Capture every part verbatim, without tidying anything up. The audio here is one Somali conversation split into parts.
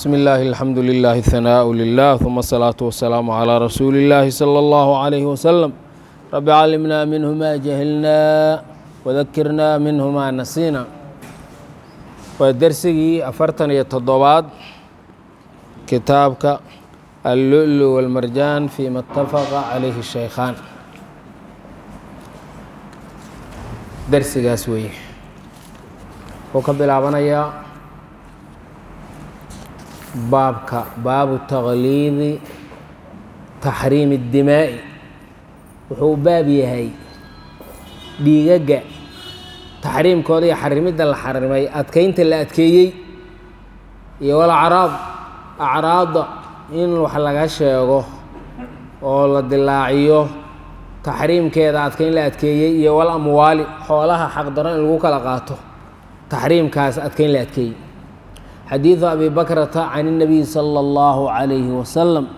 بسم الله الحمد لله الثناء لله ثم الصلاة والسلام على رسول الله صلى الله عليه وسلم رب علمنا منه ما جهلنا وذكرنا منه ما نسينا ودرسي أفرتن يتضباد كتابك اللؤلؤ والمرجان فيما اتفق عليه الشيخان درسي قاسوي وقبل عبنايا بابك باب تغليظ تحريم الدماء وحو باب يهي ديغا تحريم كودي حرميدا لا حرمي ادكينتا لا ادكيي iyo wal acraad acraada in wax laga sheego oo la dilaaciyo taxriimkeeda adkeyn la adkeeyay iyo wal amwaali xoolaha xaq daran in lagu kala qaato taxriimkaas adkeyn la adkeeyay حديث أبي بكرة عن النبي صلى الله عليه وسلم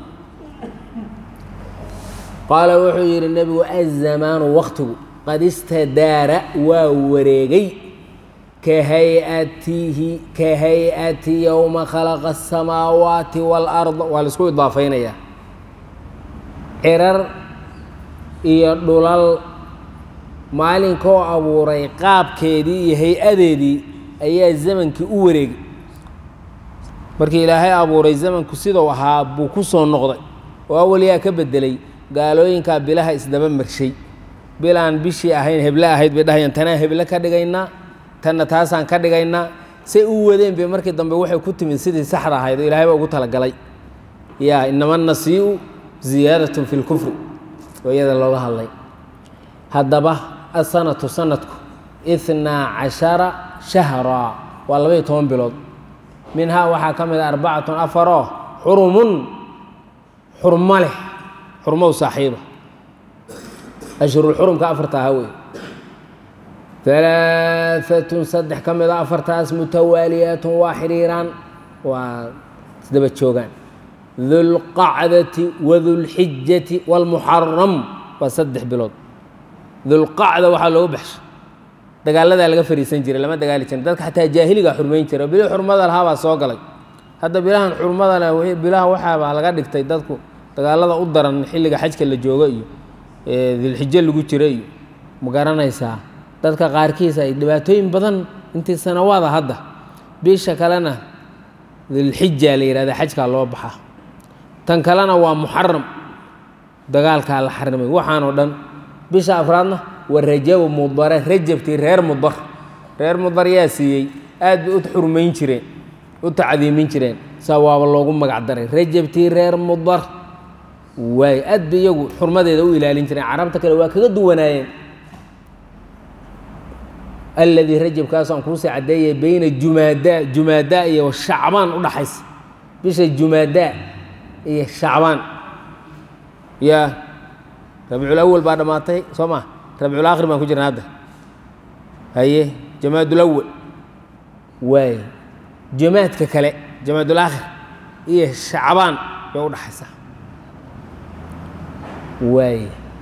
قال وحير النبي الزمان وقته قد استدار ووريغي كهيئته كهيئة يوم خلق السماوات والأرض والسكو إضافين يا عرر يدلال مالين كو أبو ريقاب كيدي هيئة دي أي الزمن كي أوريغي markii ilaahay abuuray zamanku sidoo ahaa buu ku soo noqday oo awliya ka bedelay gaalooyinka bilaha isdaba marshay bilaan bishii ahayn hebla ahayd bay dhahayaan tan hebla ka dhigayna tan taasaan ka dhigayna say u wadeen bay markii dambe waxay ku timid sidii saxda ahayd ilaahay baa ugu tala galay yaa inama nasii'u ziyaadatun fil kufr wayada looga hadlay hadaba asanatu sanadku اثنا عشر shahra waa laba iyo toban bilood منها waxaa ka mid أربعة أفرو حرم حرم له حرمه صاحبه أشهر الحرم كأفرتها هوي ثلاثة صدح كم إذا أفرتها متواليات وحريران وسدبت شوغان ذو القعدة وذو الحجة والمحرم وصدح بلود ذو القعدة وحلو بحش dagaalada laga fariisan jiray lama dagaali jirin dadka xataa jaahiliga xurmeyn jiray bilo xurmada lahaa baa soo galay hadda bilahan xurmada la bilaha waxa baa laga dhigtay dadku dagaalada u daran xilliga xajka la joogo iyo ee dilxijja lagu jiray ma garanaysaa dadka qaarkiisa ay dhibaatooyin badan intii sanawaada hadda bisha kalena dilxijja la yiraahdo xajka loo baxa tan kalena waa muharram dagaalka la xarimay waxaan oo dhan bisha afraadna والرجب مضر رجب تي رير مضر رير مضر ياسيي اد u xurmeyn jireen u tacdiimin jireen sawaab loogu magac daray rajab tii reer mudar way ad iyagu xurmadeeda u ilaalin jireen carabta kale waa kaga duwanaayeen alladhi rajab kaas aan ku saacadeeyay bayna jumada jumada iyo shacbaan u dhaxays bisha jumada iyo shacbaan ya rabiul awwal baa dhamaatay Soomaa ربع الآخر ما كجرنا هذا هي جماد الأول واي جماد ككلا جماد الآخر إيه شعبان يقول حسا واي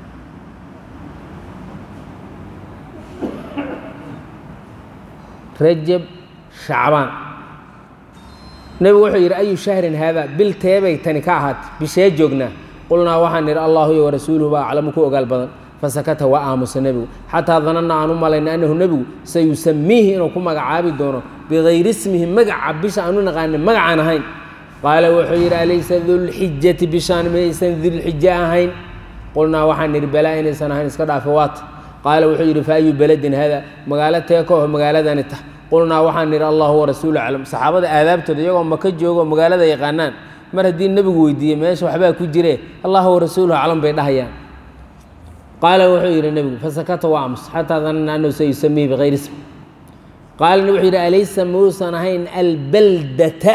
رجب شعبان نبي وحير أي شهر هذا بالتابع تنكاهات بشيء جوجنا قلنا وحن الله ورسوله أعلمكم وقال بدن فسكت وآمس النبي حتى ظننا أن مالنا أنه النبي سيسميه إنه كم مجعاب دونه بغير اسمه مجعب بشأن نغان مجعنا هين قال وحير أليس ذو الحجة بشأن ليس ذو الحجة هين قلنا وحن البلاء إنسان هين اسكت فوات قال وحير فأي بلد هذا مقالة تيكوه مقالة دانته قلنا وحن الله ورسوله علم صحابة آذاب تديهم مكجوا مقالة يقانان مر الدين النبي ويدي ماشي وحبا كجري الله ورسوله علم بينها يعني قال وحير النبي فسكت وامس حتى ظن انه سيسميه بغير اسم قال وحير اليس موسى نهين البلدة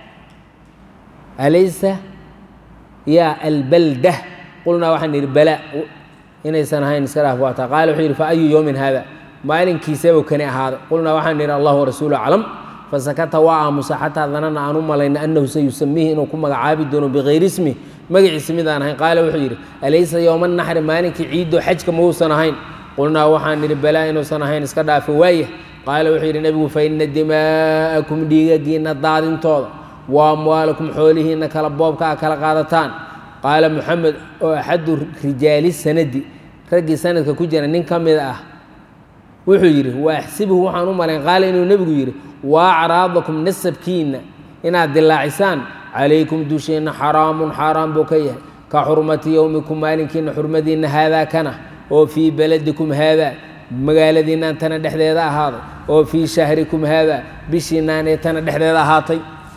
اليس يا البلدة قلنا وحن البلاء هنا سنهين سلاف واتا قال وحير فاي يوم هذا ما لن كيسه كان هذا قلنا وحن الله ورسوله علم فسكت وامس حتى ظننا ان انه سيسميه انه كما عابد بغير اسمه مجيء سميدان هين قال وحير أليس يوم النحر مالك عيد حج كم هو سنهين قلنا وحن البلاء إنه سنهين اسكدا في وايه قال وحير النبي فإن دماءكم ديجين الضاد طول وأموالكم حولهن كلا بوبكا كلا قادتان قال محمد أحد رجال السند رجل سند كجرا نين كمل أه وحجره وأحسبه وحنو مالين قال إنه النبي يجري وأعراضكم نسب كين إن عبد الله عسان عليكم دوشين حرام حرام بكيه كحرمة يومكم مالين كين حرمتين هذا كان وفي بلدكم هذا مقالدين أنتنا دحديدا هذا وفي شهركم هذا بشينان أنتنا دحديدا هاتي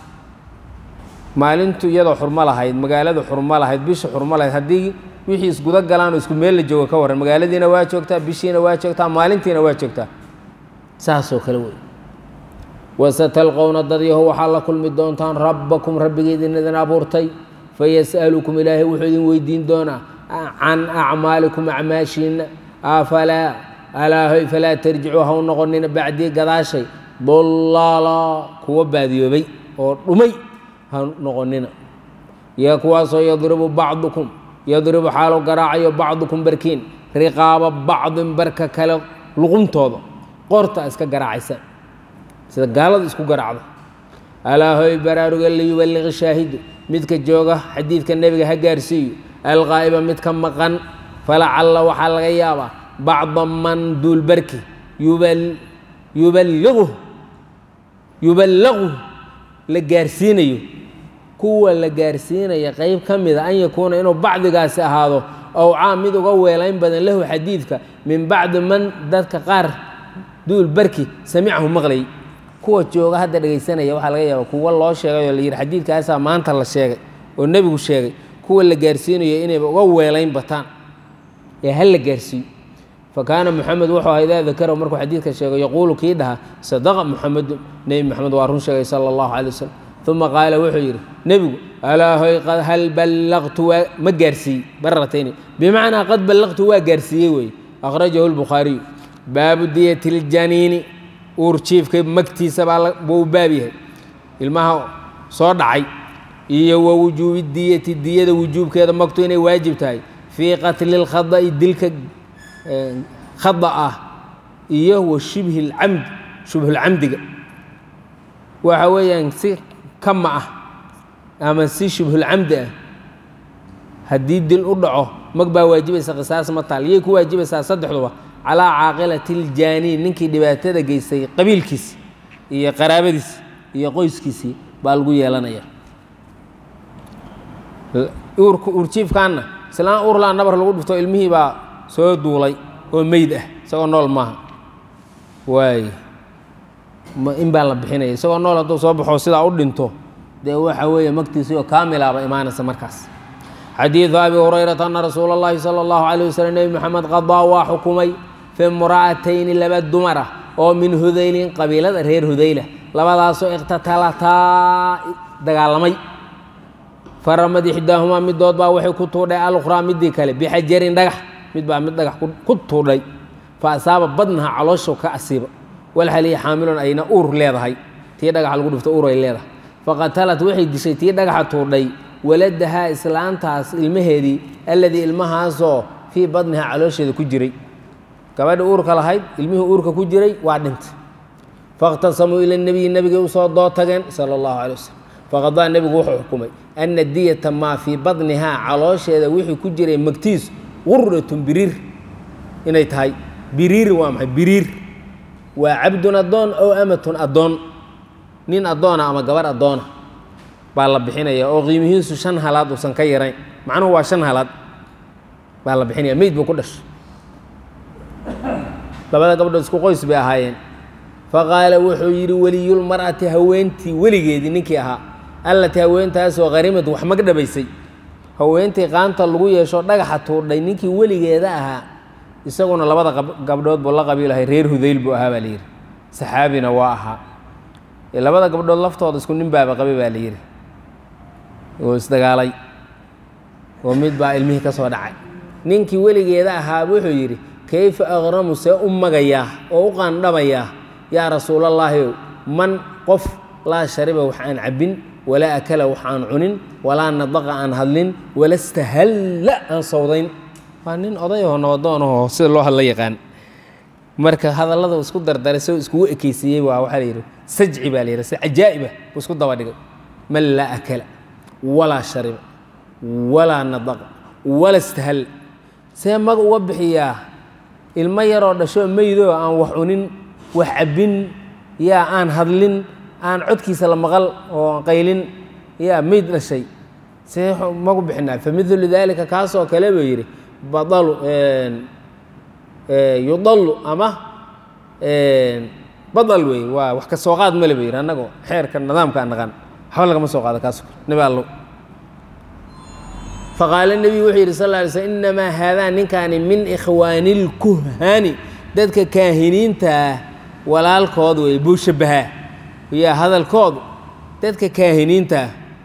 maalintu iyadoo xurmo lahayd magaaladu xurmo lahayd bisha xurmo lahayd haddii wixii isguda galaan oo isku meel la joogo ka waran magaaladiina waa joogtaa bishiina waa joogtaa maalintiina waa joogtaa saasoo kale wey wasatalqowna dad yahow waxaa la kulmi doontaan rabbakum rabbigeedin idin abuurtay fayas'alukum ilaahay wuxuu idin weydiin doonaa can acmaalikum acmaashiina afalaa alaahoy falaa tarjicuu ha u noqonina bacdii gadaashay dullaala kuwa baadiyoobay oo dhumay نقولنا يا كواسو يضرب بعضكم يضرب حاله قراعي بعضكم بركين رقاب بعض بركة كلا لغم توضا قرطة اسكا قراعي سا سيدا قالت اسكو قراعي ألا هوي برارو قال لي يبلغ الشاهد متك الجوغة حديث كالنبي هقارسي الغائبة متك مقن فلعل وحال غيابة بعض من دول بركي يبل يبلغه يبلغه لقارسينيو kuwa la gaarsiinaya qayb ka mid ah an yakuuna inuu bacdigaasi ahaado oo caam mid uga weelayn badan lahu xadiidka min bacdi man dadka qaar duul barki samicahu maqlay kuwa jooga hadda dhagaysanaya waxaa laga yaabaa kuwa loo sheegay oo la yidhi xadiidkaasaa maanta la sheegay oo nebigu sheegay kuwa la gaarsiinayo inayba uga weelayn bataan ee hal la gaarsiiyo fakaana maxamed wuxuu ahaa idaa dakara markuu xadiidka sheego yaquulu kii dhaha sadaqa maxamedu nebi maxamed waa run sheegay sala allahu calay wasalam ثم قال وحير نبي ألا هل بلغت ومجرسي مرتين بمعنى قد بلغت وجرسي وي أخرجه البخاري باب دية الجنين ورشيف كيف مكتي سبع بوبابها المها صار عي إيه ووجوب الدية الدية وجوب كذا مكتوين واجب تاي في قتل الخضاء دلك خضاء إيه وشبه العمد شبه العمد وحويا سير كم آه أما سي شبه العمد هدي دل أرضعه مقبا واجب قصاص مطال يكو واجب صدح على عاقلة الجانين ننكي دباتة جيسي قبيل كيس هي قرابة ديس هي قويس كيسي بالقو يلنا يا أور أورشيف كان سلام أورلا نبر الغرب تو علمه با سود دولاي وميده سو نول ما واي ما إن بالله بحنا سواء نولا تو صوب حوصلة أو دينتو ده هو حويه مكتسي كامل على إيمان السمركاس حديث أبي هريرة أن رسول الله صلى الله عليه وسلم نبي محمد قضى وحكمي في امرأتين لبد دمرة أو من هذيل قبيلة غير هذيلة لبدا سو اقتتلتا دغالمي فرمد إحداهما مد دوت با وحي كتودي الأخرى مد كله بحجر دغح مد با مد دغح كتودي فأصاب بدنها علوش كأسيب والحلي حامل أين أور ليضهي تي دغح لو دفت أور ليضه فقتلت وحي دشي تي دغح توردي ولدها إسلامتاس المهدي الذي المهاسو في بدنها علوشيدا كجري gabadha uurka lahayd ilmihi uurka ku jiray waa dhintay faqtasamu ila nabi nabiga u soo doo tageen sallallahu alayhi wasallam faqada nabigu wuxuu xukumay anna diyata ma fi badniha caloosheeda wixii ku jiray magtiis qurratun birir inay tahay birir waa maxay birir waa abdun adoon oo amatun adoon nin adoona ama gabar adoona baa la bixinaya oo qiimihiisu shan halaad oo san ka yarayn macnuhu waa shan halaad baa la bixinaya meed buu ku dhashay labada gabdhood isku qoys bay ahaayeen faqaala wuxuu yidhi weliyul mar'ati haweentii weligeedii ninkii ahaa allatii haweentaasoo qarimad wax mag dhabaysay haweentii qaanta lagu yeesho dhagaxa tuurdhay ninkii weligeeda ahaa isaguna labada gabdhood buu la qabiilahay reer hudayl buu ahaa baa la yidhi saxaabina waa ahaa labada gabdhood laftooda isku nin baaba qabay baa la yidhi oo isdagaalay oo mid baa ilmihii ka soo dhacay ninkii weligeeda ahaa wuxuu yidhi كيف أغرم سأمجيا أو قندبيا يا رسول الله من قف لا شرب وحان عبن ولا أكل وحان عنن ولا نضغ عن هلن ولا استهل عن صوتين فانين أضيعه نوضانه سيد الله الله يقان مركز هذا الله اسكو دردر سو اسكو اكيسيه وحريره سجعي باليره عجائبه اسكو دوا دغ man laa akala walaa shariba walaa nadaqa wala istahal see mag uga bixiyaa ilmo yaroo dhasho meydoo aan wax cunin wax cabbin yaa aan hadlin aan codkiisa la maqal oo aan qaylin yaa meyd dhashay see magu bixinaa famidlu daalika kaasoo kale buu yidhi badalu yudalu ama badal wey waa wax ka soo qaad male buu yidhi annagoo xeerka nidaamka aan naqaan waxba lagama soo qaado kaas nabi allow faqaala nebigu wuxuu yidhi sal lla alay slm innamaa haadaa ninkaani min ikhwaani lkuhani dadka kaahiniinta walaalkood wey buu shabahaa yaa hadalkoodu dadka kaahiniinta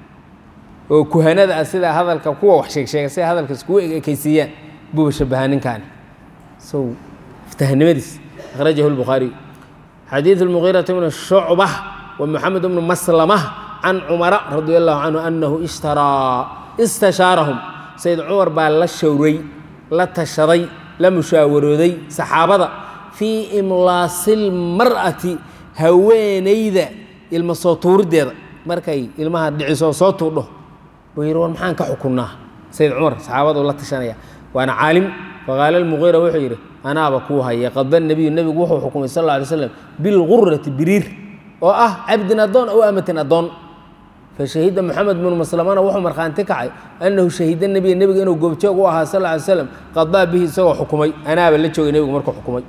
oo kuhanada ah sida hadalka kuwa wax sheegsheega sida hadalka iskugu ekaysiiyaan buuba shabahaa ninkaani sow iftahnimadiis akhrajahu lbukhaariy xadiidu lmugiirata bni shucbah wa moxamed bnu maslamah can cumara radi allahu canhu anahu ishtaraa istashaarahum sayd cumar baa la showray la tashaday la mushaawarooday saxaabada fii imlaasilmar'ati haweenayda ilma soo tuuriddeeda markay ilmaha dhicisoo soo tuurdho buu yidhi war maxaan ka xukunnaa sayd cumar saxaabaduu la tashanaya waana caalim faqaala almugiira wuxuu yidhi anaaba kuu haya qada nebiyu nebigu wuxuu xukumay sal alla alay slam bilgurati biriir oo ah cabdin addoon ow amatin addoon fashahida moxamed bnu maslamana wuxuu markhaanti kacay annahu shahida nebiya nebiga inuu goobjoog u ahaa sal ly slam qadaa bihi isagoo xukumay anaaba la joogay nebigu markuu xukumay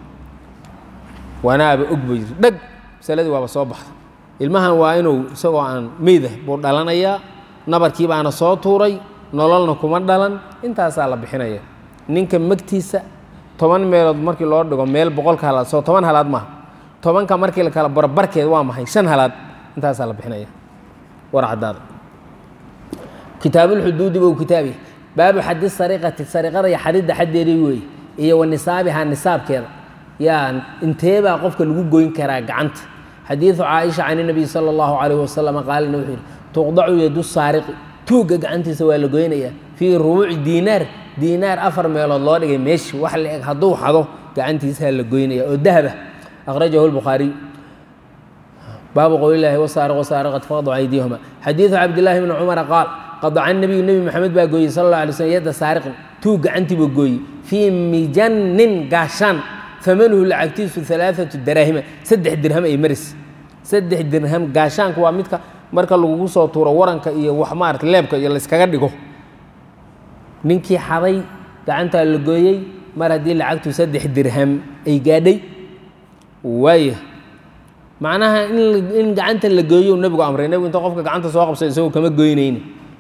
wanaaba og buu yidhi dhag masaladii waaba soo baxday ilmahan waa inuu isagoo aan meyda buu dhalanayaa nabarkii baana soo tuuray nololna kuma dhalan intaasaa la bixinaya ninka magtiisa toban meelood markii loo dhigo meel boqolka halaad soo toban halaad maaha tobanka markii la kala barbarkeed waa maxay shan halaad intaasaa la bixinaya war caddaada kitaabulxuduudi buu kitaabi baabu xadi sariqati sariqada iyo xadidda xaddeedii weeye iyo wa nisaabihaa nisaabkeeda yaa inteebaa qofka lagu goyn karaa gacanta xadiidu caaisha can inabiy sala allahu calayh wasalam qaalina wuxuu yidhi tuqdacu yadu saariqi tuugga gacantiisa waa la goynayaa fii rubuuci diinaar diinaar afar meelood loo dhigay meeshi wax la eg hadduu xado gacantiisaa la goynaya oo dahaba akhrajahu lbukhaariy baabu qowlilaahi wasaariq wasaariqat faqdacu aydiyahuma xadiidu cabdillaahi bni cumara qaal qadaca nabiyu nebi maxamed baa gooyey sal alla alay slm yadda saariqin tuug gacantii buu gooyey fii mijannin gaashaan amanuhu lacagtiisu alaaatu daraahima saddex dirham ay maris saddex dirham gaashaanka waa midka marka lagugu soo tuuro waranka iyo wax maarata leebka iyo layskaga dhigo ninkii xaday gacantaa la gooyey mar haddii lacagtu saddex dirham ay gaadhay waaya macnaha in gacanta la gooyo nebigu amray nebigu inta qofka gacanta soo qabsay isagoo kama goynayni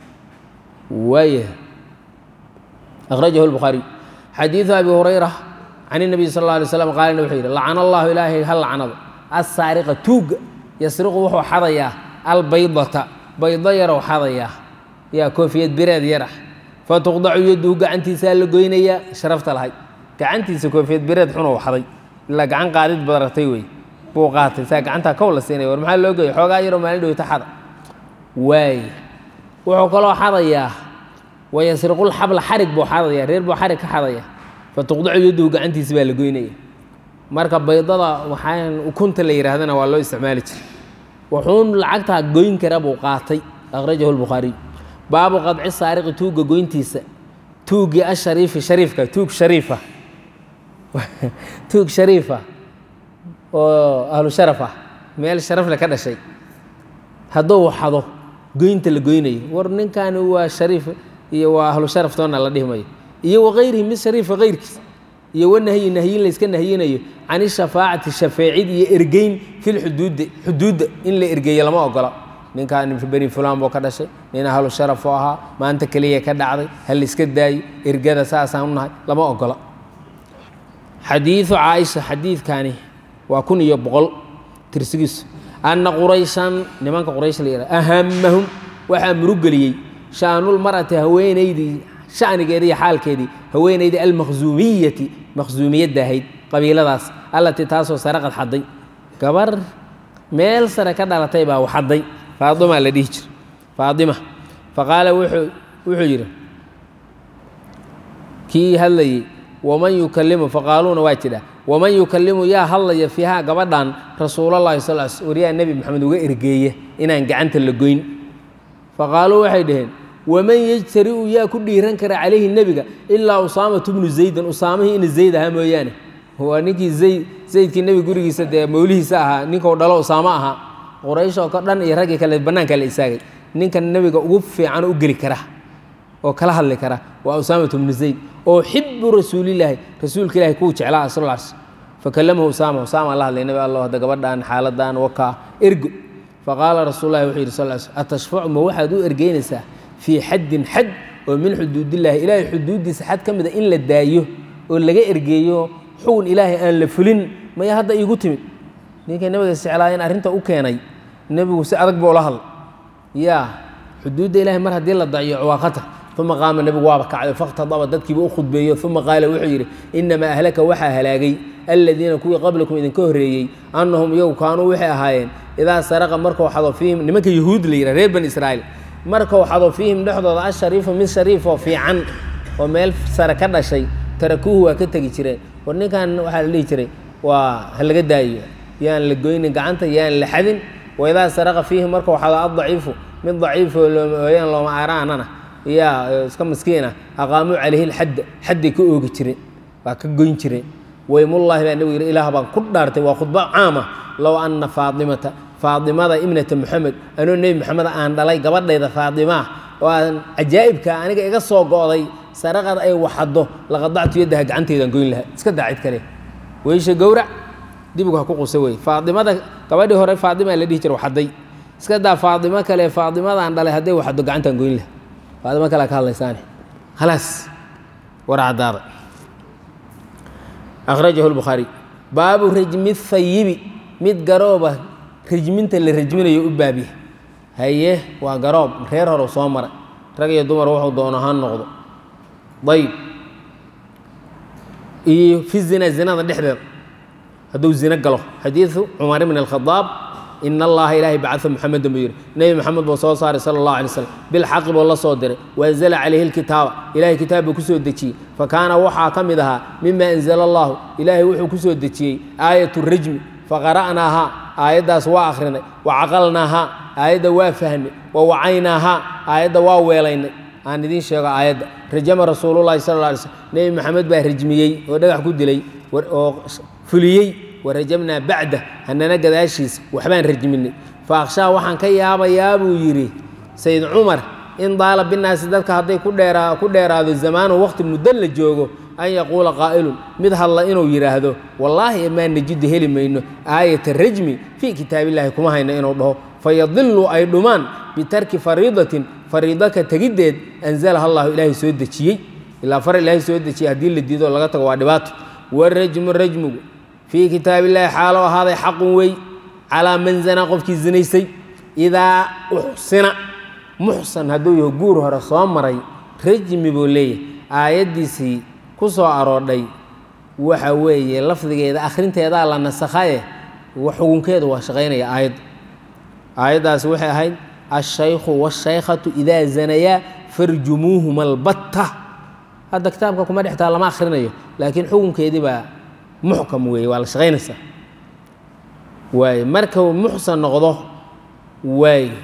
waaya akhrajahu lbukhaariy xadiidu abi hurayra can الnabiy sal اله alay slam qaalina wuxuu yidhi lacana allahu ilaahay ha lacnado assaariqa tuugga yasriqu wuxuu xadayaa albaydata baydo yarow xadayaa yaa koofiyad bireed yar ah fatuqdacu yaduhu gacantiisaa la goynayaa sharafta lahay gacantiisa koofiyad bireed xunow xaday ilaa gacan qaadid badartay wey buu qaatay saa gacantaa kow la siinaya war maxaa loo geeyay xoogaa yaroo maalin dhowta xada waay wuxuu kaloo xadayaa wayasriqulxabla xarig buu xadayaa reer buu xarig ka xadaya fatuqdacu yaduhu gacantiisa baa la goynaya marka baydada waxaan ukunta la yidhaahdana waa loo isticmaali jiray wuxuun lacagtaa goyn kara buu qaatay akhrajahu lbukhaariy baabu qadci saariqi tuugga goyntiisa tuuggii ashariifi shariifka tuug shariifa tuug shariifa oo ahlu sharaf ah meel sharafle ka dhashay hadduu xado goynta la goynayo war ninkani waa shariif iyo waa ahlu sharaf toonna la dhihi mayo iyo waqayrihi mid shariifa kayrkiis iyo wanahyi nahyin layska nahyinayo can ishafaacati shafeecid iyo ergeyn fi lxuduudi xuduudda in la ergeeyo lama ogola ninkaan beni fulaan buu ka dhashay nin ahlu sharaf oo ahaa maanta keliya ka dhacday ha la iska daayo ergada saasaan u nahay lama ogola xadiidu caaisha xadiidkani waa kun iyo boqol tirsigiisu anna qurayshan nimanka quraysh la yidhaha ahamahum waxaa murugeliyey shaanulmar'ati haweenaydii shanigeedii iyo xaalkeedii haweenaydii almakhsuumiyati makhsuumiyadda ahayd qabiiladaas allatii taasoo saraqad xadday gabar meel sare ka dhalatay baa xadday faadima la dhihi jira faadima faqaala wuxuu wuxuu yidhi kii hadlayey waman yukalimu faqaaluuna waa jidha waman yukalimu yaa hadlaya fiihaa gabadhan rasuulallahi sal l waryaa nebi maxamed uga ergeeye inaan gacanta la goyn faqaaluu waxay dhaheen waman yajtari'u yaa ku dhiiran kara calayhi nebiga ilaa usaamatu bnu zaydan usaamihii ina zayd ahaa mooyaane waa ninkii zayd zaydkii nebiga gurigiisa dee mawlihiisa ahaa ninkau dhalo usaamo ahaa quraysh oo ka dhan iyo raggii kale bannaanka la istaagay ninkan nebiga ugu fiican u geli kara oo kala hadli kara waa usaamatu bnu zayd oo xibu rasuulilaahi rasuulka ilahi kuu jeclaa sal lla sl fakallamahu usaama usaama la hadlay nabi allah hadda gabadhaan xaaladan wakaa ergo faqaala rasuululahi wuxuu yidhi sal lla sl atashfacu ma waxaad u ergeynaysaa fii xaddin xad oo min xuduudillaahi ilaahay xuduuddiisa xad ka mida in la daayo oo laga ergeeyo xugun ilaahay aan la fulin maya hadda iigu timid ninkay nabiga isjeclaayeen arrinta u keenay nebigu si adag buu la hadlay yaa xuduudda ilahay mar haddii la dayico waa khatar uma qaama nebigu waaba kacday fakhtadaba dadkiiba u khudbeeyo uma qaala wuxuu yidhi inamaa ahlaka waxaa halaagay aladiina kuwii qablakum idinka horreeyey annahum iyagu kaanuu waxay ahaayeen idaa saraqa markuu xado fiihim nimanka yahuud la yidhaha reer bani israa'iil markuu xado fiihim dhexdooda ashariifu mid shariifoo fiican oo meel sare ka dhashay tarakuuhu waa ka tegi jireen war ninkan waxaa la dhihi jiray waa ha laga daayo yaan la goynin gacanta yaan la xadin waidaa saraqa fiihim markuu xado addaciifu mid daciifoo ooyaan looma aaraanana yaa iska maskiina aqaamuu calayhi lxadda xadday ka oogi jireen waa ka goyn jireen waymullaahi baa nebigu yidhi ilaah baan ku dhaartay waa khudbo caama low anna faatimata faatimada ibnata moxamed anoo nebi moxamed aan dhalay gabadhayda faatimaa oo aan cajaa'ibka aniga iga soo go'day saraqad ay waxaddo laqadactu yaddaha gacanteydaan goyn lahaa iska daa cid kale weysha gowrac dibigu ha ku qusa wey faatimada gabadhii hore faatimaa la dhihi jira waxadday iska daa faatimo kale faatimadaan dhalay hadday waxaddo gacantaan goyn lahaa faatimo kale ka hadlaysaane khalaas war caddaada akhrajahu lbukhaari baabu rajmi hayibi mid garooba rajminta la rajminayo u baabya haye waa garoob reer hore soo maray rag iyo dumar wuxuu doono ha noqdo ayb iyo fi zina zinada dhexdeeda hadduu zino galo xadiidu cumar ibn alkhadaab in allaha ilaahay bacaa muxameda buu yidhi nebi moxamed buu soo saaray sala allahu alay slam bilxaqi buu la soo diray waanzala calayhi lkitaaba ilahay kitaab buu ku soo dejiyey fa kaana waxaa ka mid ahaa mima anzala allahu ilaahay wuxuu ku soo dejiyey aayat rajmi faqara'naahaa aayaddaas waa akhrinay wacaqalnaahaa aayadda waa fahnay wawacaynaahaa aayadda waa weelaynay aan idiin sheego aayadda rajama rasuululahi sal la alay slm nebi moxamed baa rajmiyey oo dhagax ku dilay oo fuliyey warajamnaa bacda hanana gadaashiisa waxbaan rajminay fa akhshaa waxaan ka yaabayaa buu yidhi sayd cumar in daala binaasi dadka hadday ku dheeraa ku dheeraado zamaanu waqti muddo la joogo an yaquula qaa'ilun mid hadla inuu yidhaahdo wallaahi maa najiddu heli mayno aayata rajmi fii kitaabillahi kuma hayno inuu dhaho fayadillu ay dhumaan bitarki fariidatin fariida ka tegiddeed anzalaha allahu ilaahay soo dejiyey ilaa far ilaahay soo dejiyey haddii la diido laga tago waa dhibaato warajmu rajmigu fii kitaab illaahi xaalo ahaaday xaqun wey calaa man zanaa qofkii zinaysay idaa uxsina muxsan hadduu yaho guur hore soo maray rajmi buu leeyahay aayaddiisii ku soo aroodhay waxa weeye lafdigeeda akhrinteedaa la nasakhaye xugunkeedu waa shaqaynaya aayadda aayaddaasi waxay ahayd alshaykhu waashaykhatu idaa zanayaa farjumuuhuma albatta hadda kitaabka kuma dhextaa lama akhrinayo laakiin xukunkeedii baa muxkam weeye waa la shaqaynaysaa waaye markuu muxsan noqdo waaye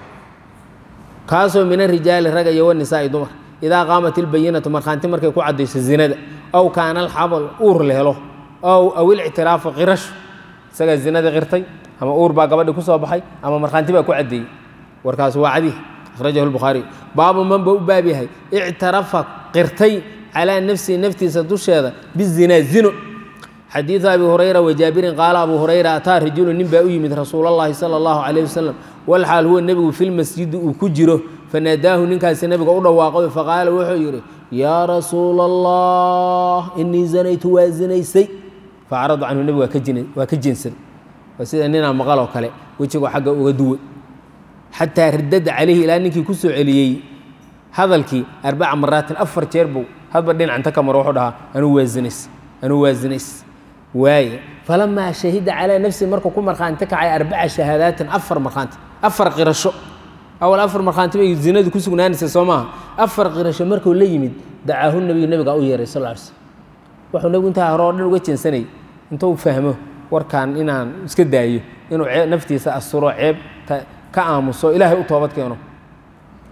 kaasoo min arijaali raga iyo wanisaa'i dumar idaa qaamat ilbayinatu markhaanti markay ku caddayso zinada aw kaana alxabal uur la helo ow aw ilictiraafu qirashu isagaa zinada qirtay ama uur baa gabadhi ku soo baxay ama markhaanti baa ku caddeeyey warkaas waa cadi akhrajahu lbukhaariy baabu man ba u baab yahay ictarafa qirtay calaa nafsihi naftiisa dusheeda bizinaa zino xadiidu abi hurayra wajaabirin qaala abu hurayra ataa rajulu nin baa u yimid rasuulallaahi sala allahu calayh wasalam walxaal huwa nebigu filmasjidi uu ku jiro fanaadaahu ninkaasi nebiga u dhawaaqay faqaala wuxuu yidhi yaa rasuula allah inii zanaytu waa zinaysay faacradu canhu nebigu waa ka jeensaday waa sida ninaa maqal oo kale wejigoo xagga uga duway xataa ridada calayhi ilaa ninkii ku soo celiyey hadalkii arbaca maraatin afar jeer buu hadba dhinacanta ka maro wuxuu dhahaa anuu waa zinays anuu waa zinays waaye falamaa shahida calaa nafsihi markuu ku markhaanti kacay arbaca shahaadaatin afar markhaanti afar qirasho awal afar markhaanti bay zinadu ku sugnaanaysa soo maaha afar qirasho markuu la yimid dacaahu nebigu nebigaa u yeeray sal ly slm wuxuu nebigu intaa hore oo dhan uga jeensanayay intuu fahmo warkaan inaan iska daayo inuu naftiisa asturo ceeb ka aamuso ilaahay u toobad keeno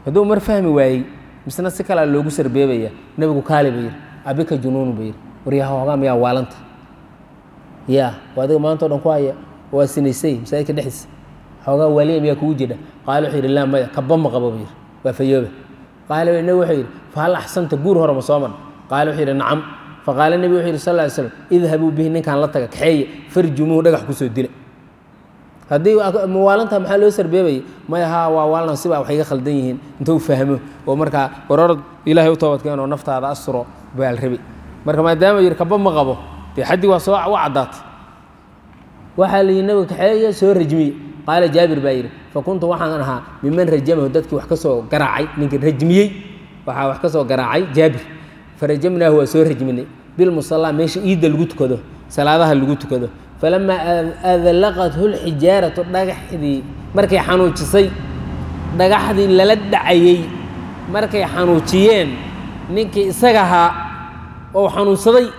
hadduu mar fahmi waayey misna si kale loogu sarbeebaya nabigu kaali buu yidhi abika junuun buu yidhi waryaha hoogaa miyaa waalanta yaa waa adiga maanta o dhan ku haya waa sinaysay masaajidka dhexdiisa xoogaa waaliya miyaa kugu jidha qaale wuxuu yidhi laa maya kaba ma qabo buu yidhi waa fayooba qaale nabi wuxuu yidhi fahal axsanta guur hore ma soo mar qaale wuxuu yidhi nacam faqaale nebi wuxuu yidhi sal lla ly slam idhabuu bihi ninkaan la taga kaxeeye farjumuuhu dhagax kusoo dila haddii mawaalanta maxaa loo sarbeebayay maya haa waa waalna sibaa wax iga khaldan yihiin intuu fahmo oo markaa warorod ilaahay u toobadkeen oo naftaada asturo baal rabi marka maadaama yidhi kaba ma qabo dee xaddii waa soo u caddaatay waxaa la yidhi nabiga kaxeeye soo rajmiye qaala jaabir baa yidhi fakuntu waxaan ahaa miman rajamahu dadkii wax ka soo garaacay ninkii rajmiyey waxaa wax ka soo garaacay jaabir farajamnaahu waa soo rajminay bilmusallaa meesha iidda lagu tukado salaadaha lagu tukado falamaa adlaqathu lxijaaratu dhagaxdii markay xanuujisay dhagaxdii lala dhacayey markay xanuujiyeen ninkii isaga ahaa oo xanuunsaday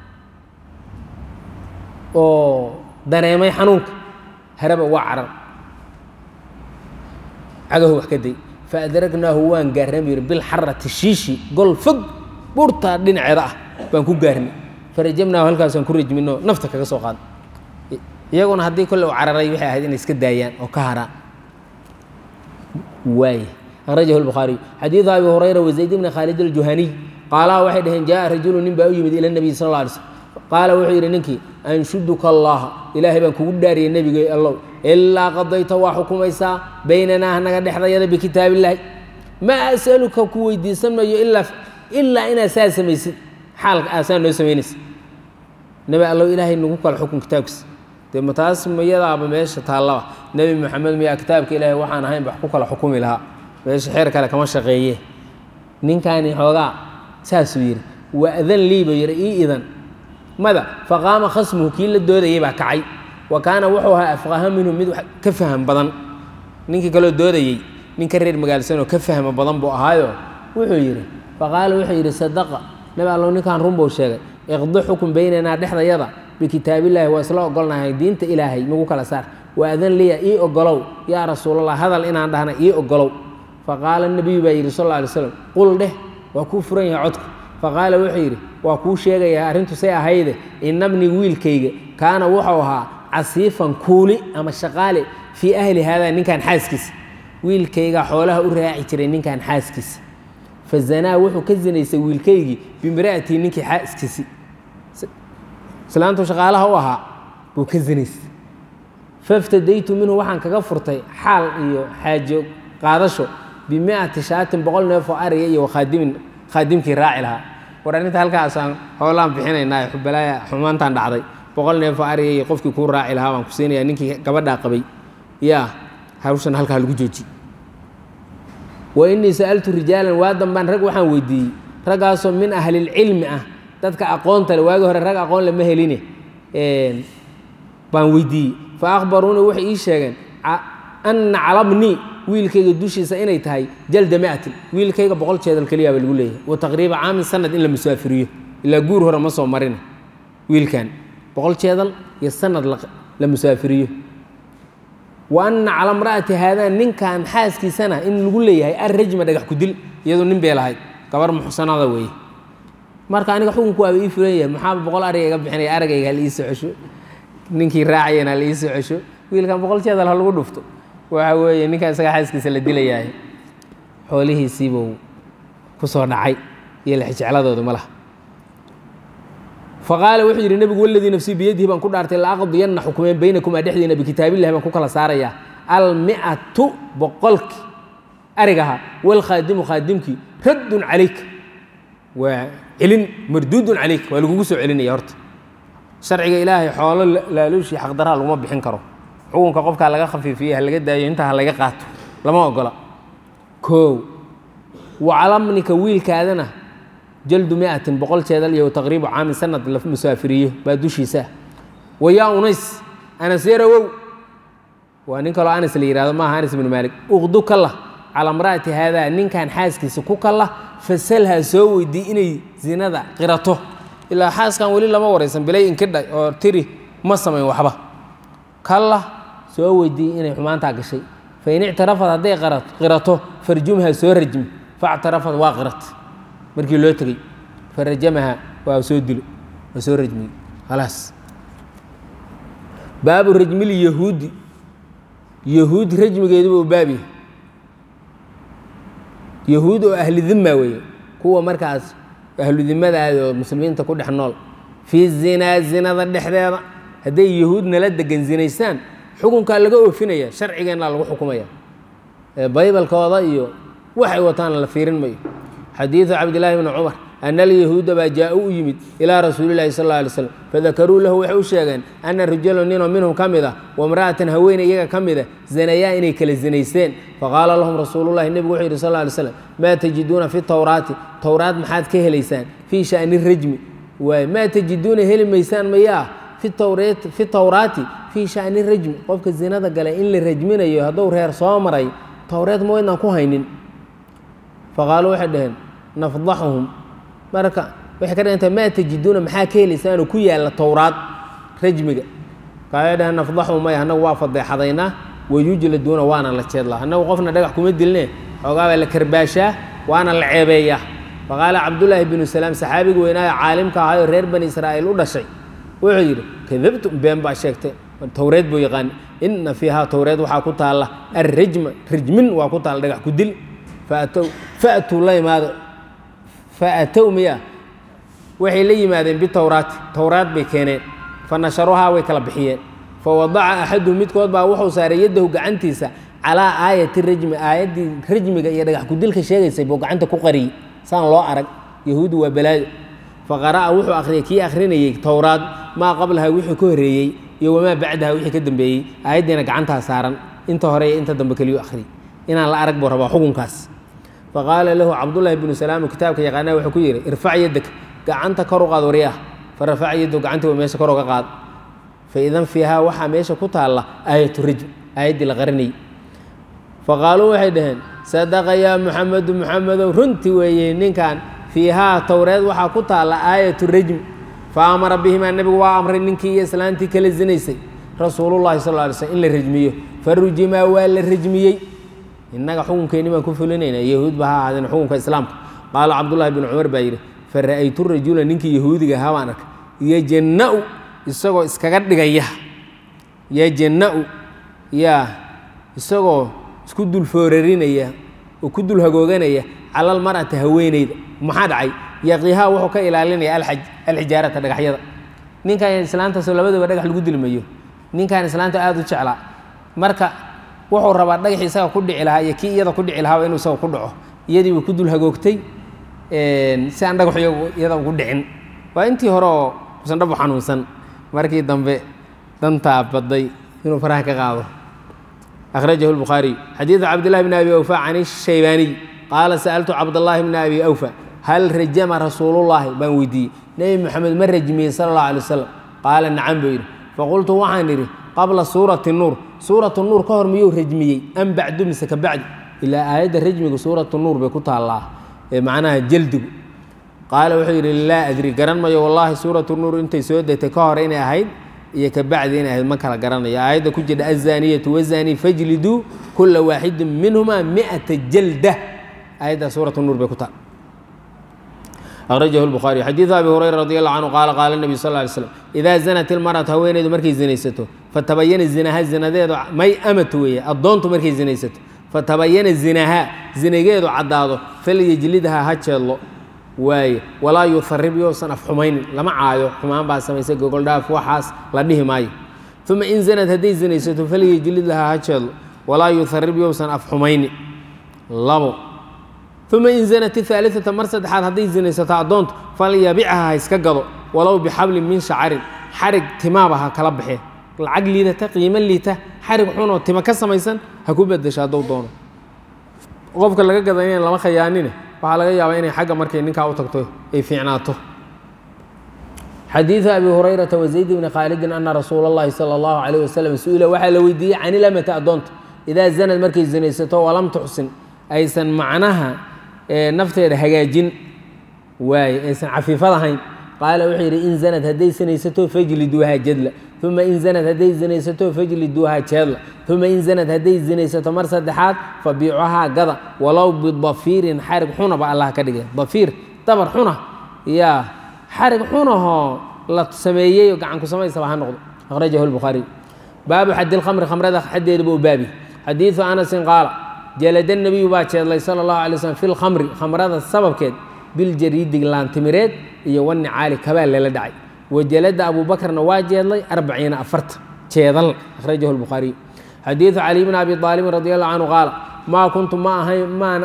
oo dareemay xanuunka haraba waa carar cagahu wax ka day faadragnaahu waan gaarnay buu yidhi bilxarati shiishi gol fog burtaa dhinaceeda ah baan ku gaarnay farajamnaahu halkaasaan ku rajmino nafta kaga soo qaad iyaguna haddii kolle u cararay waxay ahayd inay iska daayaan oo ka haraan waay akhrajahu lbukhaariy xadiidu abi hurayra wazayd bni khaalid aljuhaniy qaalaha waxay dhaheen jaa rajulu nin baa u yimid ila nabiy sal alla alay slm qaala wuxuu yidhi ninkii anshuduka allaha ilaahay baan kugu dhaariyey nebigay allow ilaa qadayta waa xukumaysaa baynanaa hanaga dhexdayada bikitaab illaahi maa as'aluka ku weydiisan mayo ilaa ilaa inaad saa samaysid xaalka aasaa noo samaynaysa nebi allow ilaahay nagu kala xukun kitaabkiisa dee ma taas mayadaaba meesha taallaba nebi moxamed miyaa kitaabka ilaahay waxaan ahayn wax ku kala xukumi lahaa meesha xeer kale kama shaqeeye ninkaani xoogaa saasuu yidhi waadan liiba yidhi ii idan mada faqaama khasmuhu kii la doodayey baa kacay wa kaana wuxuu ahaa afqaha minhu mid ka faham badan ninkii kaloo doodayey nin ka reer magaalsanoo ka fahmo badan buu ahaayo wuxuu yidhi faqaala wuxuu yidhi sadaqa nabi allow ninkaan run buu sheegay iqdi xukun baynanaa dhexdayada bikitaabillaahi waa isla ogolnahay diinta ilaahay nagu kala saar waadan liya ii ogolow yaa rasuulallah hadal inaan dhahna ii ogolow faqaala nabiyu baa yidhi sal alla alay slam qul dheh waa kuu furan yahay codka faqaala wuxuu yidhi waa kuu sheegayaa arrintu say ahayde inabni wiilkayga kaana wuxuu ahaa casiifan kuuli ama shaqaale fii ahli haadaa ninkan xaaskiisa wiilkaygaa xoolaha u raaci jiray ninkan xaaskiisa fazanaa wuxuu ka zinaystay wiilkaygii bimra'atii ninkii xaaskiisi islaantu shaqaalaha u ahaa buu ka zinaystay faftadaytu minhu waxaan kaga furtay xaal iyo xaajo qaadasho bimi'ati shaatin boqol neef oo ariga iyo khaadimin khaadimkii raaci lahaa war arrinta halkaasaan howlaan bixinaynaa xubalaaya xumaantaan dhacday boqol neef oo ariga iyo qofkii kuu raaci lahaa baan ku siinayaa ninkii gabadhaa qabay yaa hawshan halkaa lagu jooji wa innii sa'altu rijaalan waa dambaan rag waxaan weydiiyey raggaasoo min ahlilcilmi ah dadka aqoonta le waagi hore rag aqoon lama heline baan weydiiyey fa akhbaruuna waxay ii sheegeen anna calabnii wiilkayga dushiisa inay tahay jalda mi'atin wiilkayga boqol jeedal keliya baa lagu leeyahay wa taqriiba caamin sanad in la musaafiriyo ilaa guur hore ma soo marin wiilkan boqol jeedal iyo sanad la musaafiriyo wa anna cala mra'ati haadaa ninkan xaaskiisana in lagu leeyahay arrajma dhagax ku dil iyadoo nin bay lahayd gabar muxsanada weeye marka aniga xukunku waaba ii fulan yahay maxaaba boqol ariga iga bixinaya aragayga hal ii soo cesho ninkii raacayana hal ii soo cesho wiilkan boqol jeedal ha lagu dhufto waxa weeye ninkan isaga xaaskiisa la dilayahay xoolihiisiibuu ku soo dhacay iyo lexjecladooda ma laha faqaala wuxuu yidhi nebigu waladii nafsii biyadihi baan ku dhaartay la aqdiyanna xukumeen baynakumaa dhexdiina bikitaabillahi baan ku kala saarayaa almi'atu boqolki arigaha walkhaadimu khaadimkii raddun calayka waa celin marduudun calayk waa lagugu soo celinaya horta sharciga ilaahay xoolo laaluushi xaqdaraa laguma bixin karo xukunka qofkaa laga khafiifiyey ha laga daayo intaa ha laga qaato lama ogola koow wacalamnika wiilkaadana jaldu mi'atin boqol jeedal iyo taqriibu caamin sanad la musaafiriyo baa dushiisa wayaa unays anas yarawow waa nin kaloo anas la yihahdo maaha anas ibnu maalik uqdu kalla calaa mra'ati haadaa ninkan xaaskiisa ku kalla fasalhaa soo weydii inay zinada qirato ilaa xaaskan weli lama waraysan bilay inkidha oo tiri ma samayn waxba kalla soo weydiiyey inay xumaantaa gashay fain ictarafad hadday qirato farjumha soo rajmi factarafad waa qirat markii loo tegey farajamaha waa soo dilo waa soo rajmiyey khalaas baabu rajmil yahuudi yahuud rajmigeeduba u baabiya yahuud oo ahli dima weeye kuwa markaas ahlu dimadaada oo muslimiinta ku dhex nool fii zinaa zinada dhexdeeda hadday yahuud nala degan zinaystaan xukunkaa laga oofinaya sharcigeenna lagu xukumaya baybalkooda iyo waxay wataana la fiirin mayo xadiidu cabdillaahi bni cumar ana alyahuuda baa jaa-u u yimid ilaa rasuuli llahi sal alla alay slam fadakaruu lahu waxay u sheegeen ana rijalo ninoo minhum ka mid ah waimra'atan haweene iyaga ka mida zanayaa inay kala zinaysteen faqaala lahum rasuulullahi nebigu wuxuu yidhi sal alla alay slam maa tajiduuna fi tawraati towraad maxaad ka helaysaan fii sha'ni rajmi waay maa tajiduuna heli maysaan mayaa fi tawreet fi tawraati fii sha'ni rajmi qofka zinada gale in la rajminayo hadduu reer soo maray towreed ma waydnaan ku haynin faqaaluu waxay dhaheen nafdaxuhum marka waxay ka dhiganta maa tajiduuna maxaa ka helaysaanoo ku yaalla towraad rajmiga kaay dhaheen nafdaxuhum maya annagu waa fadeexadaynaa wayujladuuna waana la jeedlaa annagu qofna dhagax kuma dilne xoogaa baa la karbaashaa waana la ceebeeyaa faqaala cabdullaahi binu salaam saxaabiga weynaayo caalimka ahayoo reer bani israa'iil u dhashay wuxuu yidhi kadabtum been baa sheegtay towreed buu yaqaan ina fiihaa towreed waxaa ku taalla alrajma rajmin waa ku taalla dhagax ku dil faatow faatuu la imaado faatow miya waxay la yimaadeen bitowraati towraad bay keeneen fa nasharuhaa way kala bixiyeen fa wadaca axaduhum midkood baa wuxuu saaray yaddahu gacantiisa calaa aayati rajmi aayaddii rajmiga iyo dhagax kudilka sheegaysay buu gacanta ku qariyey saan loo arag yahuudi waa balaayo faqara'a wuxuu akhriyey kii akhrinayey towraad maa qablaha wixii ka horreeyey iyo wamaa bacdaha wixii ka dambeeyey aayaddiina gacantaa saaran inta hore iyo inta dambe keliyu akhriyey inaan la arag buu rabaa xukunkaas faqaala lahu cabdullaahi binu salaam kitaabka yaqaanaa wuxuu ku yidhi irfac yadak gacanta kor u qaad waryaah fa rafaca yaddu gacantii waa meesha kor uga qaad fa idan fiihaa waxaa meesha ku taalla aayatu rajm aayaddii la qarinayey faqaaluu waxay dhaheen sadaqa yaa muxamedu muxamedow runtii weeye ninkan fiihaa towreed waxaa ku taalla aayatu rajm fa amara bihimaa nebigu waa amray ninkii iyo islaantii kala zinaysay rasuulullahi sal ly slm in la rajmiyo fa rujimaa waa la rajmiyey innaga xukunkeenni baan ku fulinaynaa yahuud ba ha ahaadeen xukunka islaamka qaala cabdullahi binu cumar baa yidhi fa ra'aytu rajula ninkii yahuudiga ahaa baan arkay yajanna'u isagoo iskaga dhigaya yajanna'u yaa isagoo isku dul foorarinaya oo ku dul hagooganaya cala almar'ati haweeneyda maxaa dhacay yaqiihaa wuxuu ka ilaalinaya alxaj alxijaarata dhagaxyada ninkan islaantaasoo labadaba dhagax lagu dilmayo ninkan islaanta aada u jeclaa marka wuxuu rabaa dhagaxii isaga ku dhici lahaa iyo kii iyada ku dhici lahaaba inuu isaga ku dhaco iyadii buu ku dul hagoogtay si aan dhagaxu iyada ugu dhicin waa intii hore oo usan dhabu xanuunsan markii dambe dantaa badday inuu faraha ka qaado akhrajahu lbukhaariy xadiidu cabdillahi bni abi awfa can ishaybaaniy qaala sa'altu cabdallahi bni abi awfa hal rajama rasuulullaahi baan weydiiyey nebi moxamed ma rajmiyey sala allahu alay wasalam qaala nacam buu yidhi faqultu waxaan idhi qabla suurati nuur suuratu nuur ka hor miyuu rajmiyey am bacdu mise ka bacdi ilaa aayadda rajmiga suuratu nuur bay ku taallaa ee macnaha jaldigu qaala wuxuu yidhi laa adri garan mayo wallaahi suuratu nuur intay soo degtay ka hor inay ahayd iyo ka bacdi inay ahayd ma kala garanayo aayadda ku jirta azaaniyatu wazaanii fajliduu kula waaxidin minhumaa mi'ata jalda aayadda suuratu nuur bay ku taal أخرجه البخاري حديث أبي هريرة رضي الله عنه قال قال النبي صلى الله عليه وسلم إذا زنت المرأة هوينيdu markay zinaysato فتبين زinaha zinadeedu may amatu weeye addoontu markay zinaysato fatabayana zinaha zinageedu caddaado falyajlidhaa ha jeedlo waaye walaa yuharib yousan af xumaynin lama caayo xumaan baa samaysay gogol dhaaf waxaas la dhihi maayo uma in zanad hadday zinaysato falyajlidhaa ha jeedlo walaa yuharib yousan af xumaynin labo uma in zanat aaliata mar saddexaad hadday zinaysato addoontu falyabicha ha iska gado walow bixablin min shacarin xarig timaaba ha kala baxee lacag liidata qiimo liita xarig xunoo tima ka samaysan ha ku bedesho hadduu doono qofka laga gada inaan lama khayaanine waxaa laga yaabaa inay xagga markay ninkaa u tagto ay fiicnaato xadiiثu abi hurayrata wazayd bni khaalidin ana rasuula اllahi salى اllahu alayh wasalam su-ila waxaa la weydiiyey can ilamata addoonta idaa zanad markay zinaysato walam tuxsin aysan macnaha nafteeda hagaajin waaye aysan cafiifad ahayn qaala wuxuu yidhi in zanad hadday sinaysato fajliduuha jadla ثuma in zanad hadday zinaysato fajliduuhaa jeedla ثuma in zanad hadday zinaysato mar saddexaad fabiicuhaa gada walow bidafiirin xarig xunaba allah ka dhigay dafiir dabar xuna yaa xarig xunahoo la sameeyey oo gacan ku samaysaba ha noqdo akhrajahu lbukhaariy baabu xadi lkhamri khamrada xaddeeda buu baabi xadiidu anasin qaala jalada nebiyu baa jeedlay sala allahu alay slm fi lkhamri khamrada sababkeed biljariidi laantimireed iyo wanicaali kabaal lala dhacay wajalada abuubakrna waa jeedlay arbaciina afarta jeedal akhrajahu lbukhaariy xadiidu cali bn abi aalibin radi allahu canhu qaala maa kuntu ma ahay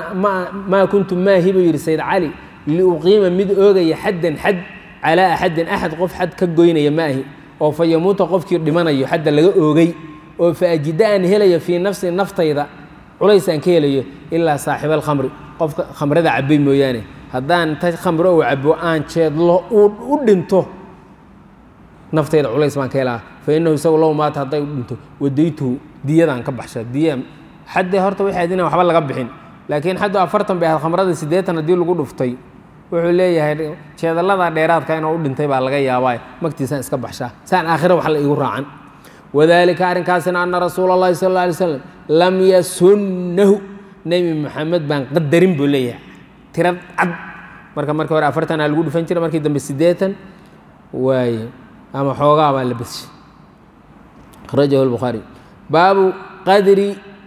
maa kuntu maahi buu yidhi sayd cali liuqiima mid oogaya xaddan xad calaa axadin axad qof xad ka goynaya ma ahi oo fa yamuuta qofkii dhimanayo xadda laga oogay oo fa ajida aan helayo fii nafsi naftayda culays aan ka helayo ilaa saaxiba alkhamri qofka khamrada cabay mooyaane haddaan ta khamro uu cabo aan jeedlo u dhinto naftayda culays baan ka helaa fa innahu isagu low maata hadday u dhinto wadaytuhu diyadaan ka baxsha diya xaddee horta waxay ahayd inaan waxba laga bixin laakiin xaddu afartan bay ahayd khamrada siddeetan haddii lagu dhuftay wuxuu leeyahay jeedallada dheeraadka inuu u dhintay baa laga yaabaa magtiisaan iska baxshaa saan aakhira wax la iigu raacan wadaalika arrinkaasina anna rasuula allahi sal alla alay slam lam yasunnahu nebi maxamed baan qadarin buu leeyahay tirad cad marka markii hore afartanaa lagu dhufan jiray markii dambe siddeetan waaye ama xoogaa baa la beshay akhrajahu lbukhaari baabu qadri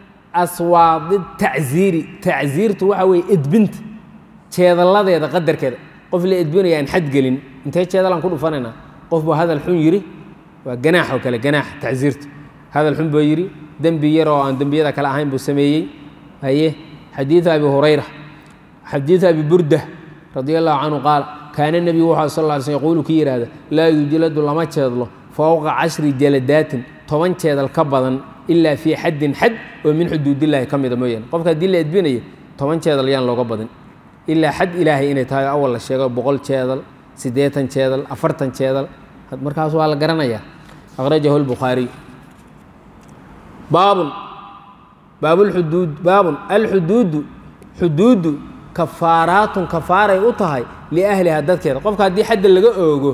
aswaadi tacziiri tacziirtu waxa weeye edbinta jeedalladeeda qadarkeeda qof la edbinaya aan xad gelin intee jeedalaan ku dhufanaynaa qof buu hadal xun yidhi waa ganaax oo kale ganaax tacziirtu hadal xun buu yidhi dembi yar oo aan dembiyada kale ahayn buu sameeyey haye xadiidu abi hurayra xadiidu abi burda radia allahu canhu qaala kaana nebigu wuxuu sal lla ly slm yaquulu ki yidhaahda laa yujladu lama jeedlo fowqa cashri jaladaatin toban jeedal ka badan ilaa fii xaddin xad oo min xuduudillaahi ka mida mooyaane qofka haddii la edbinayo toban jeedal yaan looga badin ilaa xad ilaahay inay tahay awal la sheego boqol jeedal siddeetan jeedal afartan jeedal markaas waa la garanayaa akhrajahu lbukhaariy baabun baabulxuduud baabun alxuduudu xuduuddu kafaaraatun kafaaray u tahay liahliha dadkeeda qofka haddii xadda laga oogo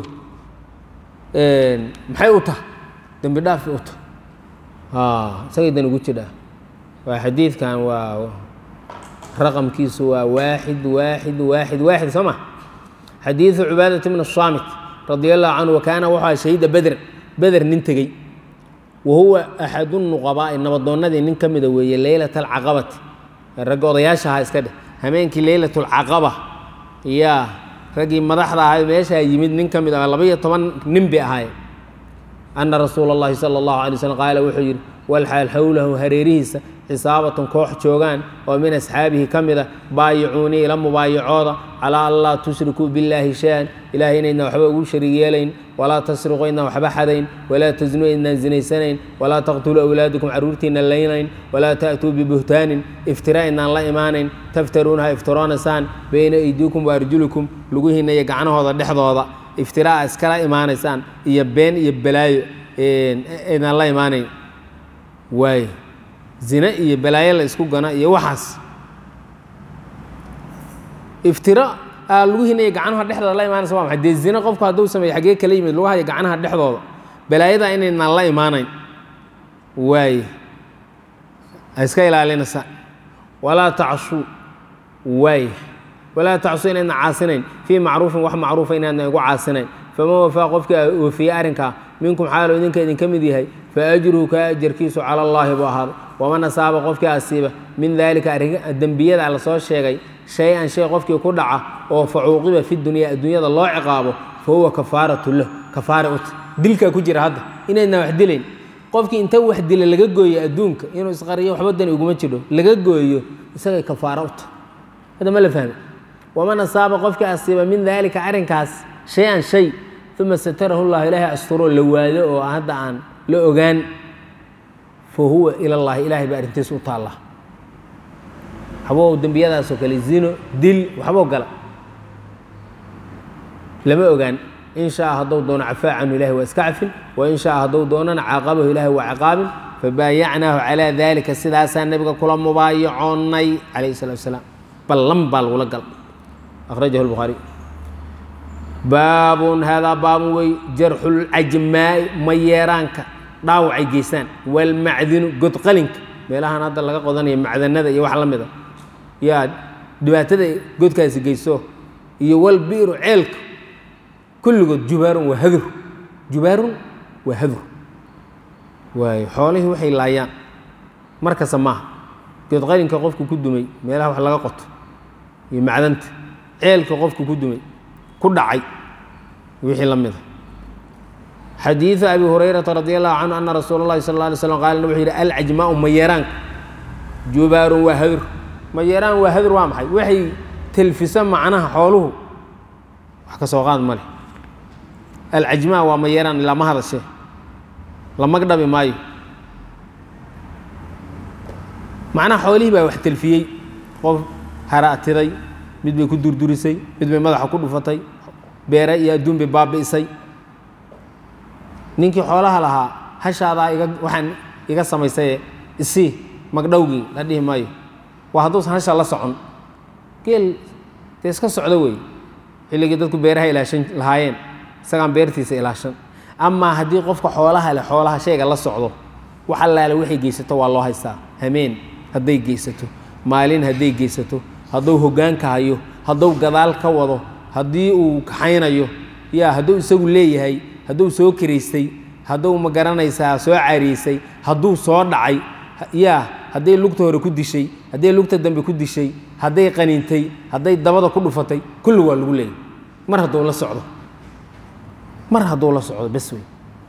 maxay u tahay dembi dhaaf u tahay isagaydan ugu jidhaa waa xadiidkan waa raqamkiisu waa waaxid waaxid waaxid waaxid soo ma xadiidu cubaadat bn saamit radia allahu canhu wakaana wuxuu shahiida bedr beder nin tegey wa huwa axadu nuqabaa'i nabadoonnadii nin ka mida weeye leylata alcaqabati ragga odayaasha ahaa iska dheh hameenkii leylat alcaqaba yaa raggii madaxda ahaa meeshaa yimid nin ka mid ah labaiyo toban nin bay ahaayeen anna rasuula allahi sala allahu alay waslm qaala wuxuu yidhi walxaal xowlahu hareerihiisa xisaabatun koox joogaan oo min asxaabihi ka mida baayicuunii ila mubaayacooda calaa an laa tushrikuu billaahi shay-an ilaahay inaydna waxba ugu shariig yeelayn walaa tasriquu idnaan waxba xadayn walaa tasnuu idnaan zinaysanayn walaa taqtuluu awlaadakum carruurtiinna laynayn walaa ta'tuu bibuhtaanin iftira idnaan la imaanayn taftaruunaha iftiroonaysaan bayna aydiikum wa arjulikum lugihiinna iyo gacnahooda dhexdooda iftiraa iskala imaanaysaan iyo been iyo balaayo idnaan la imaanayn waay zine iyo balaayo la isku gana iyo waxaas iftira aa lugihiina iyo gacnaha dhexdooda la imaanaysa waa maxay dee zine qofku hadduu sameeyo xaggee kala yimid lugaha iyo gacnaha dhexdooda balaayada inaynaan la imaanayn waay iska ilaalinaysa walaa tacsuu waay walaa tacsuu inaydna caasinayn fii macruufin wax macruufa inaadna igu caasinayn faman wafaa qofkii oofiyey arrinkaa minkum xaaloo idinka idinka mid yahay fa ajruhu kaa ajarkiisu cala allaahi buu ahaaday waman asaaba qofkii asiiba min daalika dembiyada la soo sheegay shay-an shay qofkii ku dhaca oo fa cuuqiba fi dunyaa adduunyada loo ciqaabo fa huwa kafaaratu lah kafaara uta dilkaa ku jira hadda inaydna wax dilayn qofkii inta wax dila laga gooyo adduunka inuu isqariyo waxba dani uguma jidho laga gooyo isagay kafaara uta hadda ma la fahmi waman asaaba qofkii asiiba min daalika arrinkaas shay-an shay uma satarahu llahu ilaahay asturoo la waado oo hadda aan la ogaan fa huwa ila llahi ilaahay baa arrintiisa u taalla waxbow dembiyadaasoo kale zino dil waxbow gala lama ogaan in shaa hadduu doono cafaa canhu ilahay waa iska cafin wa in shaa hadduu doonana caaqabahu ilaahay waa ciqaabin fabaayacnaahu calaa daalika sidaasaa nabiga kula mubaayacoonnay calayhi salatu wasalaam ballan baa lagula gal akhrajahu lbukhaari باب هذا باب وي جرح العجماء ميرانك dhaawacay geystaan walmacdinu godqalinka meelahan hadda laga qodanaya macdanada iyo wax la mid ah yaa dhibaatada godkaasi geyso iyo walbiiru ceelka kulligood jubaarun waa hadur jubaarun waa hadur waay xoolihii waxay laayaan markasta maaha godqalinka qofku ku dumay meelaha wax laga qoto iyo macdanta ceelka qofku ku dumay ku dhacay wixii la mid ah حديث أبي هريرة رضي الله عنه أن رسول الله صلى الله عليه وسلم قال النبي العجماء ميران جبار وهذر ميران وهذر وامحي وحي تلفسا معناها حوله وحكى سوغان مالي العجماء وميران لا ما هذا الشيء لما قدر بماي معناها حوله بقى واحد تلفيي قف هراء تري مد بيكون دور دوريسي مد بمدح كل فتي بيرا يدون بباب إسي ninkii xoolaha lahaa hashaada iga waxaan iga samaysay isii magdhowgii la dhihi maayo waa hadduu hasha la socon geel iska socdo way xilligii dadku beeraha ilaashan lahaayeen isagaan beertiisa ilaashan ama haddii qofka xoolaha leh xoolaha shayga la socdo waxa laala wixii geysato waa loo haystaa hameen hadday geysato maalin hadday geysato hadduu hoggaanka hayo hadduu gadaal ka wado haddii uu kaxaynayo yaa hadduu isagu leeyahay hadduu soo kiraystay hadduu ma garanaysaa soo cariisay hadduu soo dhacay yaa hadday lugta hore ku dishay hadday lugta dambe ku dishay hadday qaniintay hadday dabada ku dhufatay kulli waa lagu leeyahay mar hadduu la socdo mar hadduu la socdo bas wey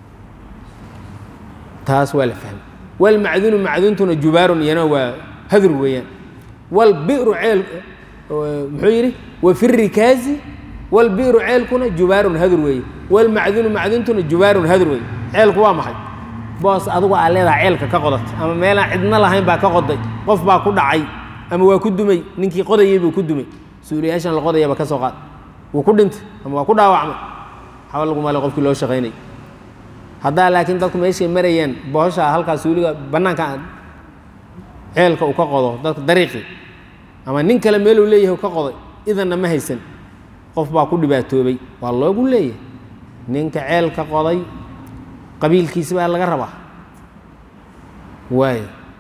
taas waa la fahmay walmacdunu macduntuna jubaarun iyana waa hadur weeyaan walbi'ru ceel muxuu yidhi wa fi rikaazi والبئر عيلكنا جبار هذر وي والمعدن معدنتنا جبار هذر وي عيلك waa maxay boos adigu aa leedahay ceelka ka qodat ama meel aan cidna lahayn baa ka qoday qof baa ku dhacay ama waa ku dumay ninkii qodayay buu ku dumay suuliyaashan la qodayay ba ka soo qaad wuu ku dhintay ama waa ku dhaawacmay xawal lagu maal qofkii loo shaqeynay hadaa laakiin dadku meeshay marayeen boosha halka suuliga banaanka ceelka uu ka qodo dadka dariiqi ama nin kale meel uu leeyahay ka qoday idan ma haysan qof baa ku dhibaatoobay waa loogu leeyahay ninka ceelka qoday qabiilkiisa baa laga rabaa waay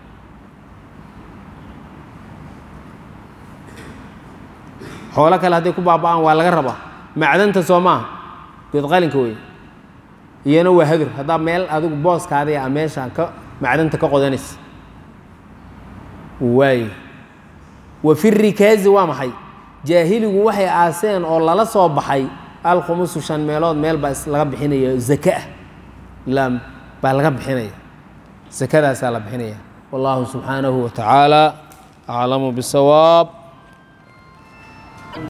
xoolo kale hadday ku baaba'aan waa laga rabaa macdanta soo maaha godqalinka wey iyana waa hadur haddaa meel adigu booskaadii a meeshaan ka macdanta ka qodanaysa waay wa fi rikaazi waa maxay jaahiligu waxay aaseen oo lala soo baxay alkhumusu shan meelood meel baa laga bixinaya zaka ah lam baa laga bixinaya zakadaasaa la bixinaya wallahu subxaanahu wa tacaala aclamu bisawaab